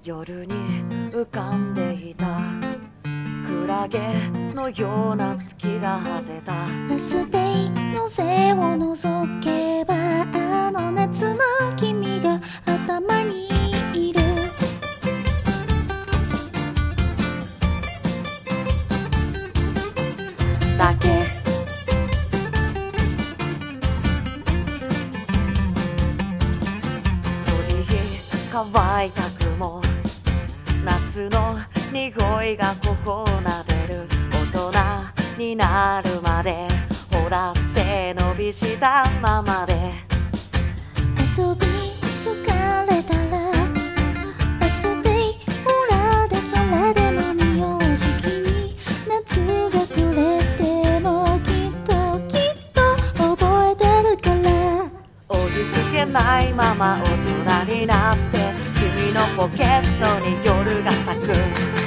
夜に浮かんでいたクラゲのような月がはぜたバス停の背を覗けばあの夏の君が頭にいるだけ乾いた雲夏の匂いが頬をなでる大人になるまでほら背伸びしたままで遊び疲れたらバス停裏で空でも見よう時期に夏が暮れてもきっと覚えてるから追いつけないまま大人になって君のポケットに夜が咲く